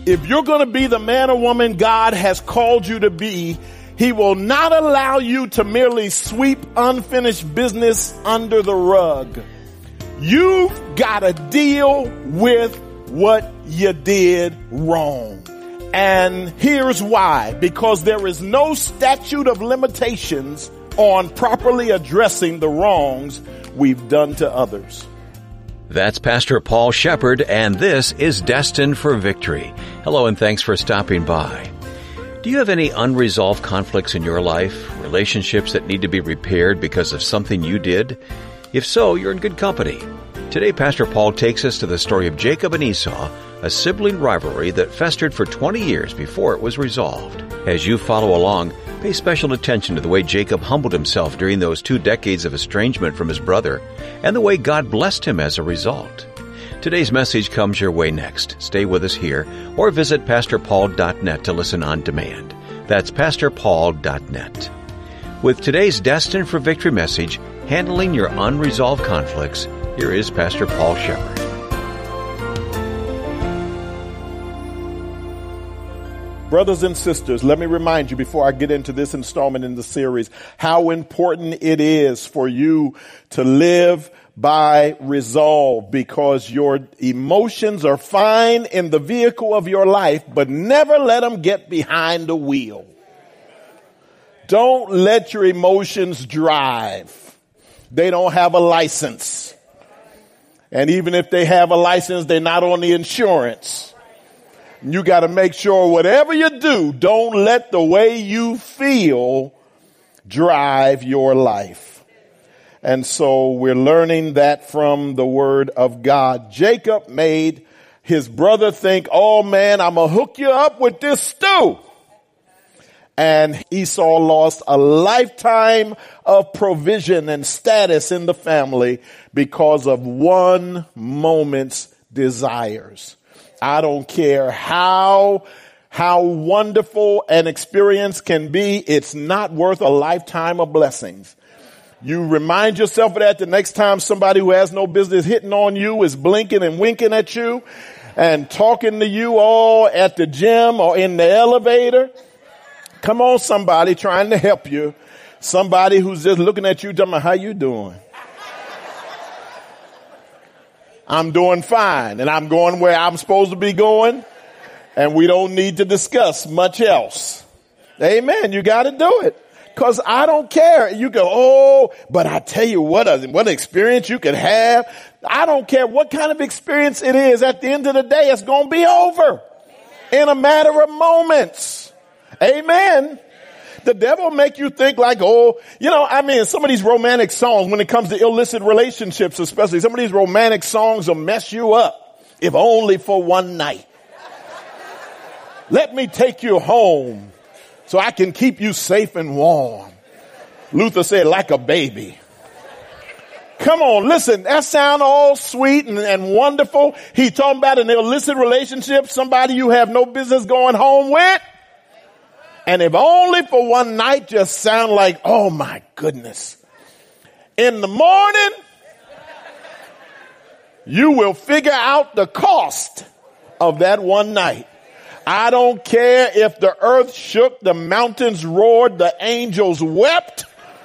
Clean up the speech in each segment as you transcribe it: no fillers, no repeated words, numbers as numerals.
If you're going to be the man or woman God has called you to be, He will not allow you to merely sweep unfinished business under the rug. You've got to deal with what you did wrong. And here's why. Because there is no statute of limitations on properly addressing the wrongs we've done to others. That's Pastor Paul Shepard, and this is Destined for Victory. Hello, and thanks for stopping by. Do you have any unresolved conflicts in your life, relationships that need to be repaired because of something you did? If so, you're in good company. Today, Pastor Paul takes us to the story of Jacob and Esau, a sibling rivalry that festered for 20 years before it was resolved. As you follow along, pay special attention to the way Jacob humbled himself during those 2 decades of estrangement from his brother, and the way God blessed him as a result. Today's message comes your way next. Stay with us here, or visit PastorPaul.net to listen on demand. That's PastorPaul.net. With today's Destined for Victory message, handling your unresolved conflicts, here is Pastor Paul Shepard. Brothers and sisters, let me remind you before I get into this installment in the series, how important it is for you to live by resolve, because your emotions are fine in the vehicle of your life, but never let them get behind the wheel. Don't let your emotions drive. They don't have a license. And even if they have a license, they're not on the insurance. You got to make sure whatever you do, don't let the way you feel drive your life. And so we're learning that from the Word of God. Jacob made his brother think, oh man, I'm going to hook you up with this stew. And Esau lost a lifetime of provision and status in the family because of one moment's desires. I don't care how wonderful an experience can be. It's not worth a lifetime of blessings. You remind yourself of that the next time somebody who has no business hitting on you is blinking and winking at you and talking to you all at the gym or in the elevator. Come on, somebody trying to help you. Somebody who's just looking at you, telling me, how you doing? I'm doing fine, and I'm going where I'm supposed to be going, and we don't need to discuss much else. Amen. You got to do it, because I don't care. You go, oh, but I tell you what experience you could have. I don't care what kind of experience it is. At the end of the day, it's going to be over in a matter of moments. Amen. The devil make you think like, some of these romantic songs, when it comes to illicit relationships, especially some of these romantic songs will mess you up. If only for one night. Let me take you home so I can keep you safe and warm. Luther said, like a baby. Come on, listen, that sound all sweet and wonderful. He talking about an illicit relationship, somebody you have no business going home with. And if only for one night just sound like, oh my goodness. In the morning, you will figure out the cost of that one night. I don't care if the earth shook, the mountains roared, the angels wept.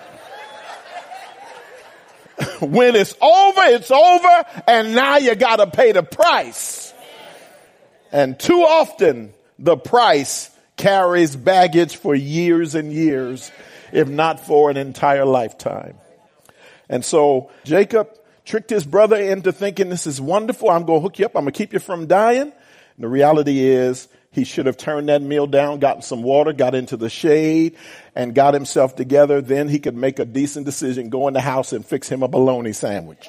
When it's over, and now you got to pay the price. And too often, the price carries baggage for years and years, if not for an entire lifetime. And so Jacob tricked his brother into thinking, this is wonderful. I'm going to hook you up. I'm going to keep you from dying. And the reality is he should have turned that meal down, gotten some water, got into the shade, and got himself together. Then he could make a decent decision, go in the house and fix him a bologna sandwich.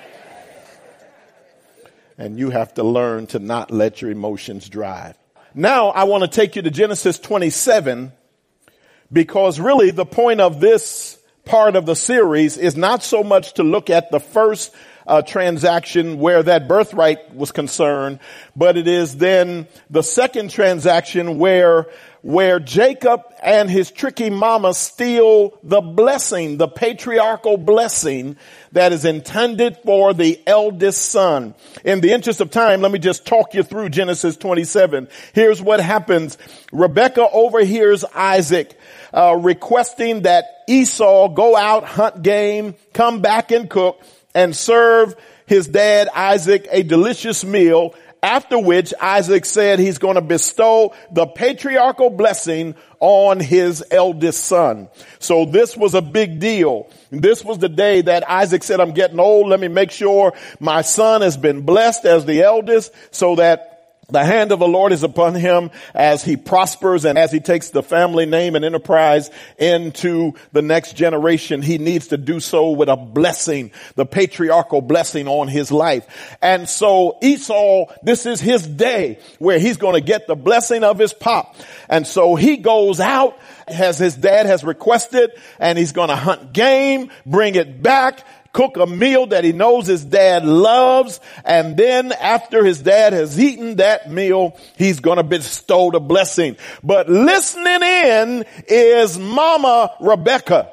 And you have to learn to not let your emotions drive. Now I want to take you to Genesis 27, because really the point of this part of the series is not so much to look at the first transaction where that birthright was concerned, but it is then the second transaction where Jacob and his tricky mama steal the blessing, the patriarchal blessing that is intended for the eldest son. In the interest of time, let me just talk you through Genesis 27. Here's what happens. Rebekah overhears Isaac requesting that Esau go out, hunt game, come back and cook, and serve his dad Isaac a delicious meal. After which Isaac said he's going to bestow the patriarchal blessing on his eldest son. So this was a big deal. This was the day that Isaac said, I'm getting old. Let me make sure my son has been blessed as the eldest so that the hand of the Lord is upon him as he prospers and as he takes the family name and enterprise into the next generation. He needs to do so with a blessing, the patriarchal blessing on his life. And so Esau, this is his day where he's going to get the blessing of his pop. And so he goes out as his dad has requested, and he's going to hunt game, bring it back, cook a meal that he knows his dad loves, and then after his dad has eaten that meal, he's going to bestow the blessing. But listening in is Mama Rebekah.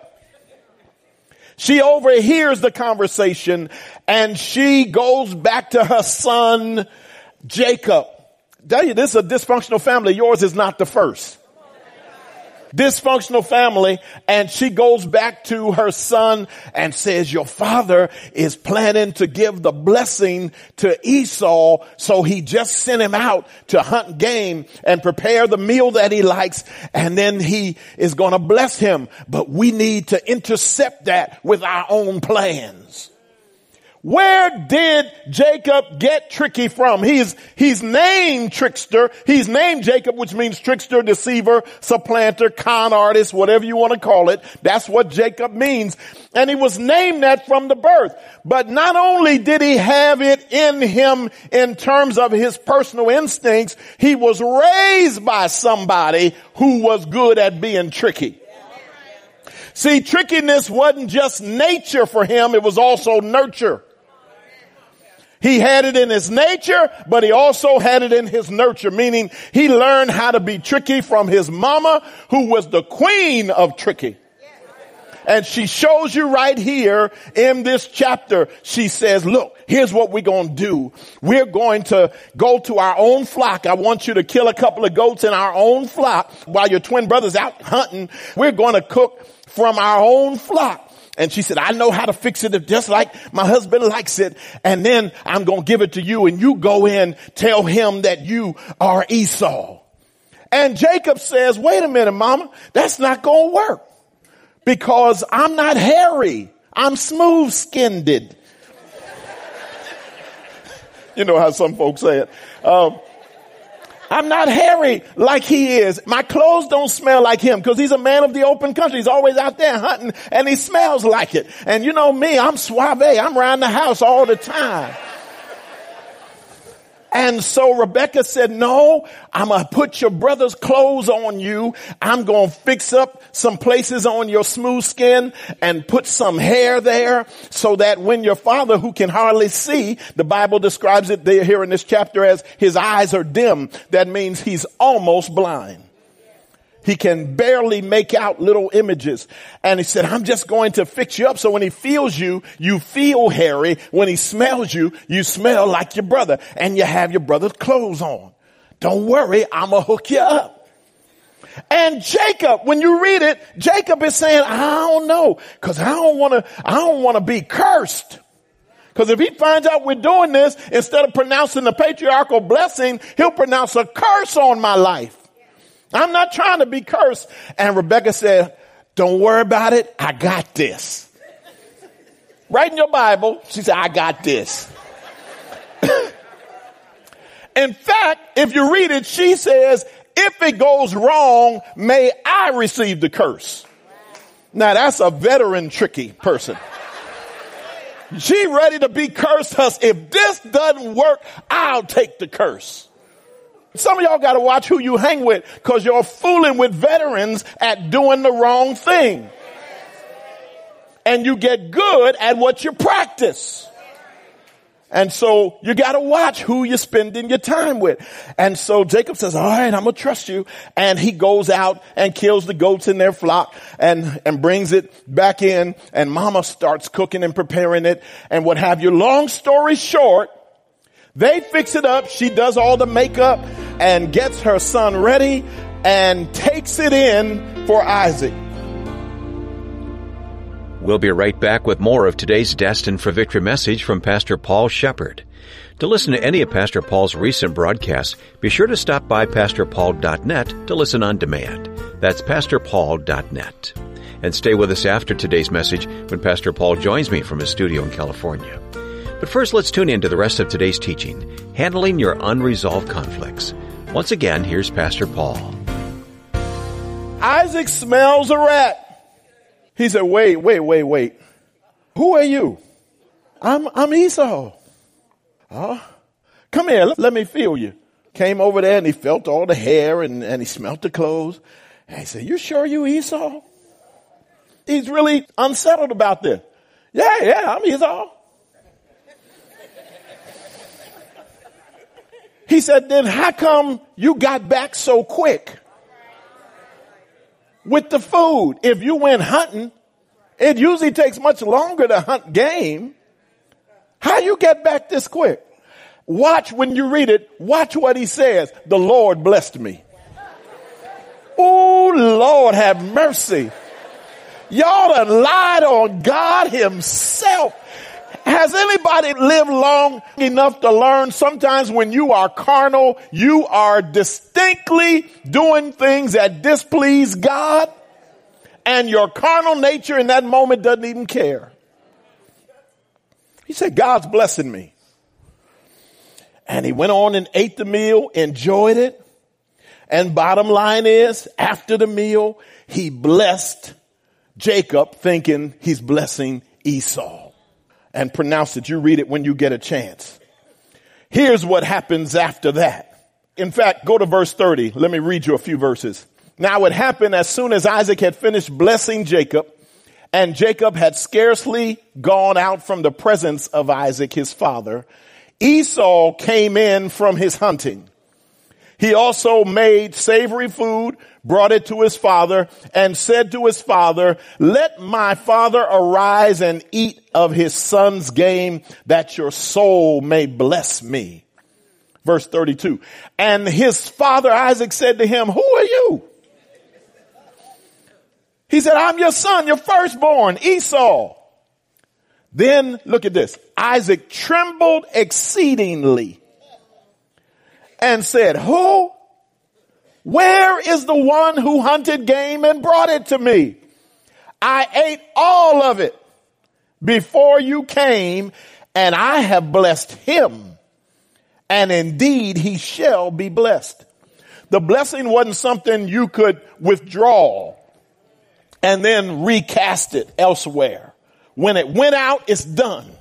She overhears the conversation and she goes back to her son Jacob. Tell you, this is a dysfunctional family. Yours is not the first. Dysfunctional family, and she goes back to her son and says, your father is planning to give the blessing to Esau, so he just sent him out to hunt game and prepare the meal that he likes, and then he is going to bless him. But we need to intercept that with our own plans. Where did Jacob get tricky from? He's named trickster. He's named Jacob, which means trickster, deceiver, supplanter, con artist, whatever you want to call it. That's what Jacob means. And he was named that from the birth. But not only did he have it in him in terms of his personal instincts, he was raised by somebody who was good at being tricky. See, trickiness wasn't just nature for him, it was also nurture. He had it in his nature, but he also had it in his nurture, meaning he learned how to be tricky from his mama, who was the queen of tricky. And she shows you right here in this chapter. She says, look, here's what we're going to do. We're going to go to our own flock. I want you to kill a couple of goats in our own flock while your twin brother's out hunting. We're going to cook from our own flock. And she said, I know how to fix it just like my husband likes it. And then I'm going to give it to you, and you go in, tell him that you are Esau. And Jacob says, wait a minute, mama, that's not going to work because I'm not hairy. I'm smooth skinned. You know how some folks say it. I'm not hairy like he is. My clothes don't smell like him because he's a man of the open country. He's always out there hunting and he smells like it. And you know me, I'm suave. I'm around the house all the time. And so Rebekah said, no, I'm going to put your brother's clothes on you. I'm going to fix up some places on your smooth skin and put some hair there so that when your father, who can hardly see, the Bible describes it there here in this chapter as his eyes are dim. That means he's almost blind. He can barely make out little images. And he said, I'm just going to fix you up so when he feels you, you feel hairy. When he smells you, you smell like your brother. And you have your brother's clothes on. Don't worry, I'm going to hook you up. And Jacob, when you read it, Jacob is saying, I don't know, because I don't want to be cursed. Because if he finds out we're doing this, instead of pronouncing the patriarchal blessing, he'll pronounce a curse on my life. I'm not trying to be cursed. And Rebekah said, don't worry about it. I got this. Right in your Bible, she said, I got this. In fact, if you read it, she says, if it goes wrong, may I receive the curse. Now that's a veteran tricky person. She ready to be cursed. If this doesn't work, I'll take the curse. Some of y'all got to watch who you hang with because you're fooling with veterans at doing the wrong thing. And you get good at what you practice. And so you got to watch who you're spending your time with. And so Jacob says, all right, I'm going to trust you. And he goes out and kills the goats in their flock and brings it back in. And mama starts cooking and preparing it and what have you. Long story short, they fix it up. She does all the makeup and gets her son ready and takes it in for Isaac. We'll be right back with more of today's Destined for Victory message from Pastor Paul Shepard. To listen to any of Pastor Paul's recent broadcasts, be sure to stop by pastorpaul.net to listen on demand. That's pastorpaul.net. And stay with us after today's message when Pastor Paul joins me from his studio in California. But first, let's tune in to the rest of today's teaching, Handling Your Unresolved Conflicts. Once again, here's Pastor Paul. Isaac smells a rat. He said, wait. Who are you? I'm Esau. Oh, come here. Let me feel you. Came over there and he felt all the hair and he smelt the clothes. And he said, you sure you Esau? He's really unsettled about this. Yeah, I'm Esau. He said, then how come you got back so quick? With the food, if you went hunting, it usually takes much longer to hunt game. How you get back this quick? Watch when you read it. Watch what he says. The Lord blessed me. Oh, Lord, have mercy. Y'all done lied on God himself. Has anybody lived long enough to learn sometimes when you are carnal, you are distinctly doing things that displease God, and your carnal nature in that moment doesn't even care? He said, God's blessing me. And he went on and ate the meal, enjoyed it. And bottom line is, after the meal, he blessed Jacob, thinking he's blessing Esau. And pronounce it. You read it when you get a chance. Here's what happens after that. In fact, go to verse 30. Let me read you a few verses. Now it happened as soon as Isaac had finished blessing Jacob, and Jacob had scarcely gone out from the presence of Isaac, his father, Esau came in from his hunting. He also made savory food, brought it to his father, and said to his father, let my father arise and eat of his son's game, that your soul may bless me. Verse 32. And his father Isaac said to him, who are you? He said, I'm your son, your firstborn, Esau. Then, look at this. Isaac trembled exceedingly and said, who? Where is the one who hunted game and brought it to me? I ate all of it before you came, and I have blessed him. And indeed, he shall be blessed. The blessing wasn't something you could withdraw and then recast it elsewhere. When it went out, it's done.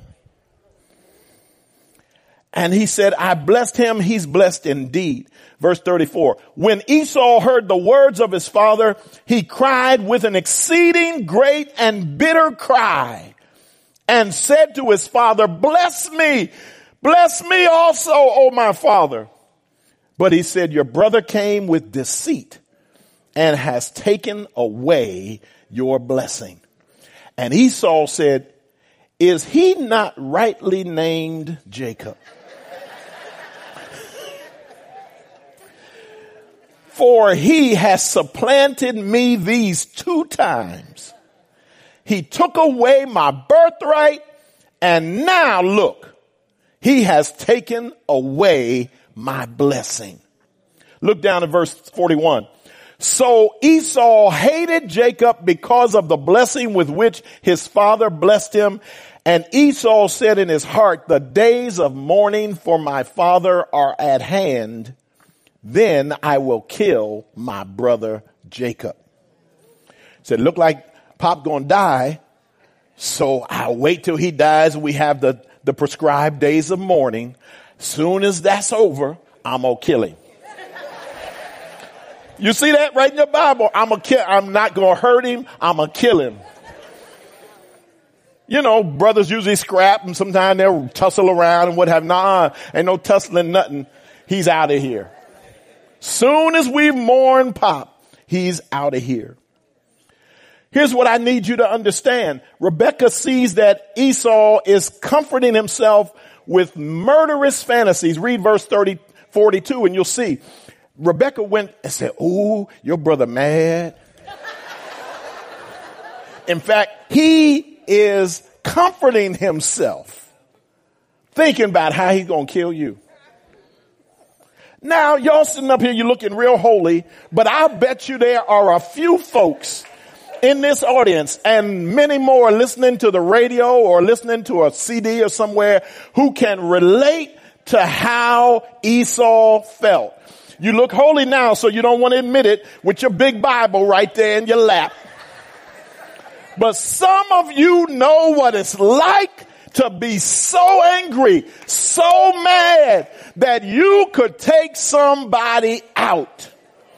And he said, I blessed him. He's blessed indeed. Verse 34. When Esau heard the words of his father, he cried with an exceeding great and bitter cry and said to his father, bless me also, O my father. But he said, your brother came with deceit and has taken away your blessing. And Esau said, is he not rightly named Jacob? For he has supplanted me these 2 times. He took away my birthright, and now look, he has taken away my blessing. Look down at verse 41. So Esau hated Jacob because of the blessing with which his father blessed him. And Esau said in his heart, the days of mourning for my father are at hand. Then I will kill my brother Jacob. Said, look like Pop gonna die. So I'll wait till he dies. We have the prescribed days of mourning. Soon as that's over, I'm gonna kill him. You see that right in your Bible? I'm not gonna hurt him. I'm gonna kill him. You know, brothers usually scrap and sometimes they'll tussle around and what have not. Ain't no tussling nothing. He's out of here. Soon as we mourn Pop, he's out of here. Here's what I need you to understand. Rebekah sees that Esau is comforting himself with murderous fantasies. Read verse 42 and you'll see. Rebekah went and said, "Ooh, your brother mad." In fact, he is comforting himself, thinking about how he's going to kill you. Now, y'all sitting up here, you're looking real holy, but I'll bet you there are a few folks in this audience and many more listening to the radio or listening to a CD or somewhere who can relate to how Esau felt. You look holy now, so you don't want to admit it with your big Bible right there in your lap. But some of you know what it's like to be so angry, so mad that you could take somebody out.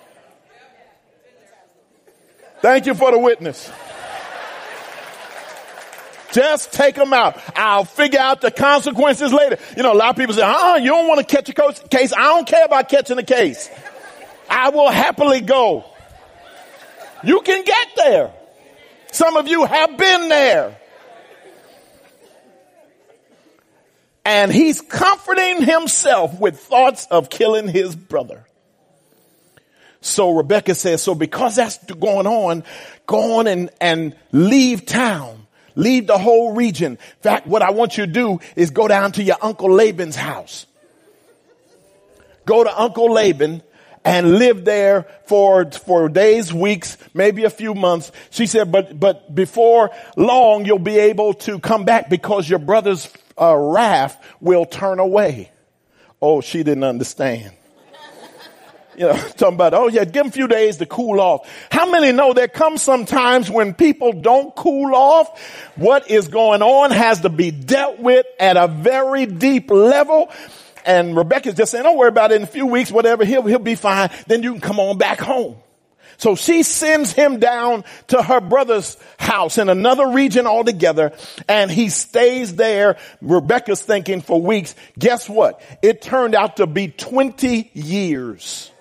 Thank you for the witness. Just take them out. I'll figure out the consequences later. You know, a lot of people say, you don't want to catch a case. I don't care about catching a case. I will happily go. You can get there. Some of you have been there. And he's comforting himself with thoughts of killing his brother. So Rebekah says, so because that's going on, go on and leave town. Leave the whole region. In fact, what I want you to do is go down to your Uncle Laban's house. Go to Uncle Laban and live there for days, weeks, maybe a few months. She said, but before long, you'll be able to come back because your brother's wrath will turn away. Oh, she didn't understand. You know, talking about, give them a few days to cool off. How many know there comes some times when people don't cool off? What is going on has to be dealt with at a very deep level. And Rebekah's just saying, don't worry about it in a few weeks, whatever, he'll be fine. Then you can come on back home. So she sends him down to her brother's house in another region altogether, and he stays there. Rebekah's thinking for weeks. Guess what? It turned out to be 20 years.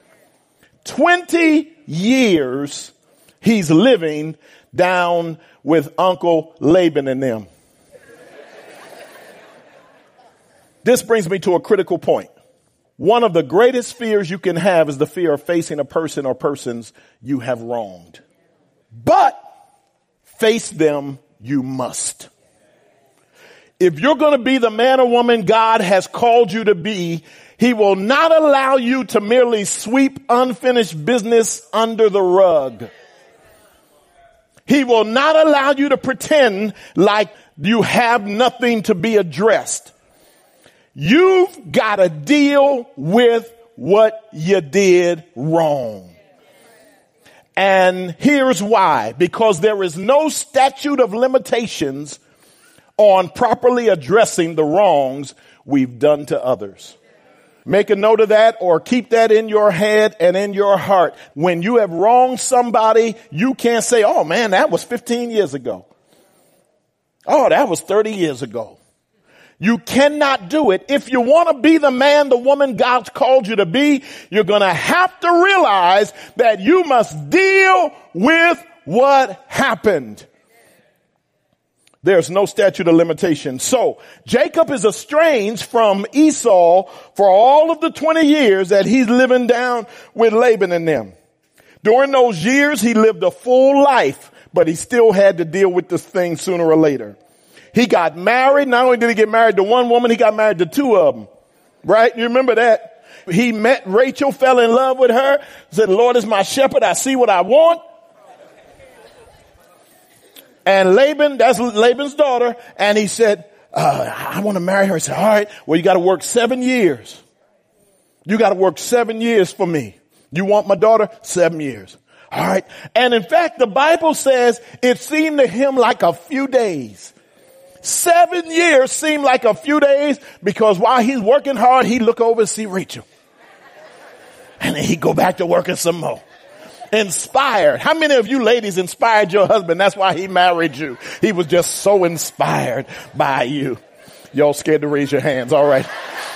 20 years he's living down with Uncle Laban and them. This brings me to a critical point. One of the greatest fears you can have is the fear of facing a person or persons you have wronged. But face them you must. If you're going to be the man or woman God has called you to be, he will not allow you to merely sweep unfinished business under the rug. He will not allow you to pretend like you have nothing to be addressed. You've got to deal with what you did wrong. And here's why. Because there is no statute of limitations on properly addressing the wrongs we've done to others. Make a note of that or keep that in your head and in your heart. When you have wronged somebody, you can't say, oh man, that was 15 years ago. Oh, that was 30 years ago. You cannot do it. If you want to be the man, the woman God's called you to be, you're going to have to realize that you must deal with what happened. There's no statute of limitation. So Jacob is estranged from Esau for all of the 20 years that he's living down with Laban and them. During those years, he lived a full life, but he still had to deal with this thing sooner or later. He got married. Not only did he get married to one woman, he got married to two of them. Right? You remember that? He met Rachel, fell in love with her, said, the Lord is my shepherd. I see what I want. And Laban, that's Laban's daughter. And he said, I want to marry her. He said, all right, well, you got to work 7 years. You got to work 7 years for me. You want my daughter? 7 years. All right. And in fact, the Bible says it seemed to him like a few days. 7 years seemed like a few days because while he's working hard, he'd look over and see Rachel. And then he'd go back to working some more. Inspired. How many of you ladies inspired your husband? That's why he married you. He was just so inspired by you. Y'all scared to raise your hands. All right.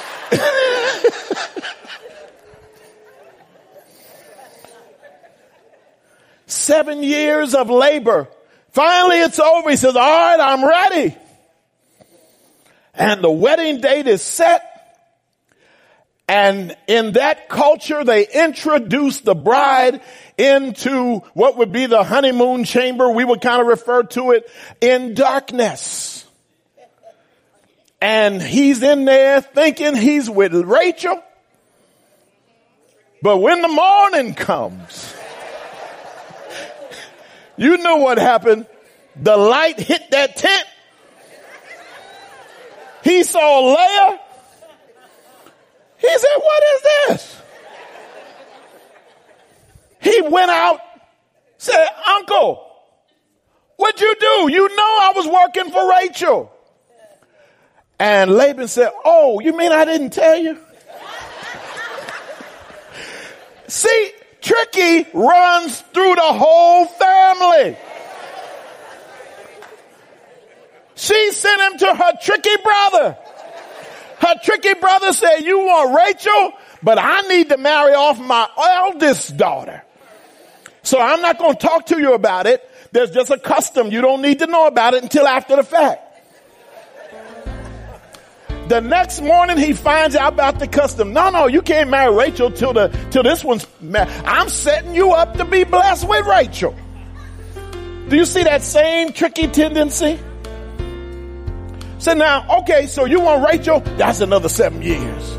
7 years of labor. Finally, it's over. He says, all right, I'm ready. And the wedding date is set. And in that culture, they introduced the bride into what would be the honeymoon chamber. We would kind of refer to it in darkness. And he's in there thinking he's with Rachel. But when the morning comes, you know what happened. The light hit that tent. He saw Leah. He said, what is this? He went out, said, Uncle, what'd you do? You know I was working for Rachel. And Laban said, oh, you mean I didn't tell you? See, Tricky runs through the whole family. She sent him to her tricky brother. Her tricky brother said, you want Rachel, but I need to marry off my eldest daughter. So I'm not going to talk to you about it. There's just a custom. You don't need to know about it until after the fact. The next morning he finds out about the custom. No, you can't marry Rachel till this one's married. I'm setting you up to be blessed with Rachel. Do you see that same tricky tendency? So now, okay, so you want Rachel? That's another 7 years.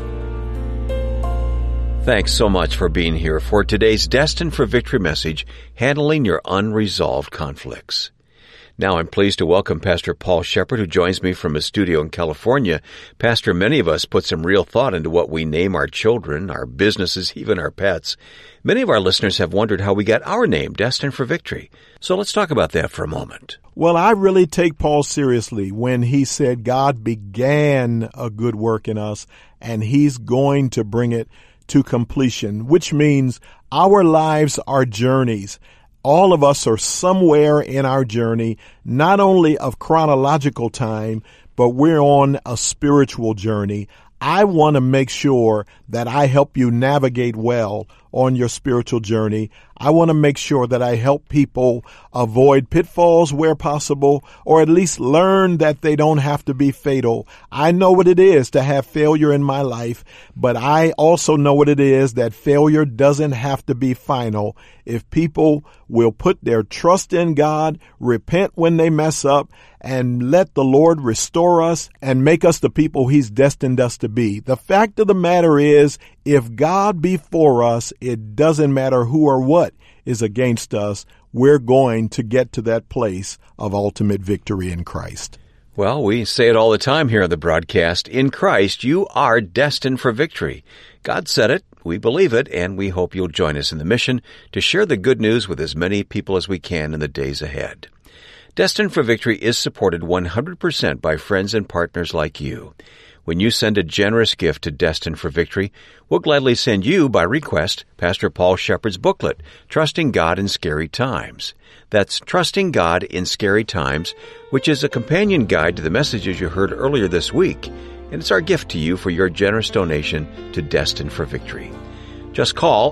Thanks so much for being here for today's Destined for Victory message, Handling Your Unresolved Conflicts. Now I'm pleased to welcome Pastor Paul Shepard, who joins me from his studio in California. Pastor, many of us put some real thought into what we name our children, our businesses, even our pets. Many of our listeners have wondered how we got our name, Destined for Victory. So let's talk about that for a moment. Well, I really take Paul seriously when he said God began a good work in us and he's going to bring it to completion, which means our lives are journeys. All of us are somewhere in our journey, not only of chronological time, but we're on a spiritual journey. I want to make sure that I help you navigate well on your spiritual journey. I want to make sure that I help people avoid pitfalls where possible, or at least learn that they don't have to be fatal. I know what it is to have failure in my life, but I also know what it is that failure doesn't have to be final. If people will put their trust in God, repent when they mess up, and let the Lord restore us and make us the people He's destined us to be. The fact of the matter is, if God be for us, it doesn't matter who or what is against us. We're going to get to that place of ultimate victory in Christ. Well, we say it all the time here on the broadcast. In Christ, you are destined for victory. God said it, we believe it, and we hope you'll join us in the mission to share the good news with as many people as we can in the days ahead. Destined for Victory is supported 100% by friends and partners like you. When you send a generous gift to Destined for Victory, we'll gladly send you, by request, Pastor Paul Shepard's booklet, Trusting God in Scary Times. That's Trusting God in Scary Times, which is a companion guide to the messages you heard earlier this week, and it's our gift to you for your generous donation to Destined for Victory. Just call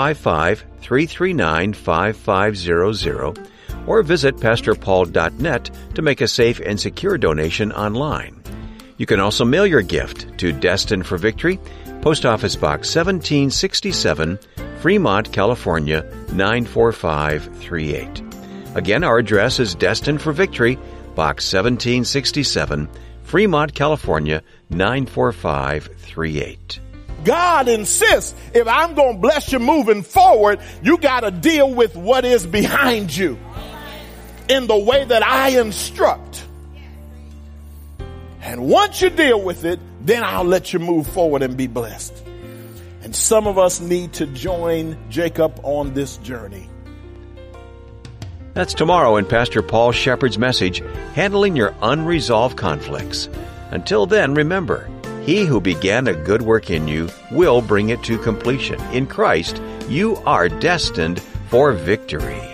855-339-5500 or visit pastorpaul.net to make a safe and secure donation online. You can also mail your gift to Destined for Victory, Post Office Box 1767, Fremont, California, 94538. Again, our address is Destined for Victory, Box 1767, Fremont, California, 94538. God insists, if I'm going to bless you moving forward, you got to deal with what is behind you in the way that I instruct. And once you deal with it, then I'll let you move forward and be blessed. And some of us need to join Jacob on this journey. That's tomorrow in Pastor Paul Shepard's message, Handling Your Unresolved Conflicts. Until then, remember, He who began a good work in you will bring it to completion. In Christ, you are destined for victory.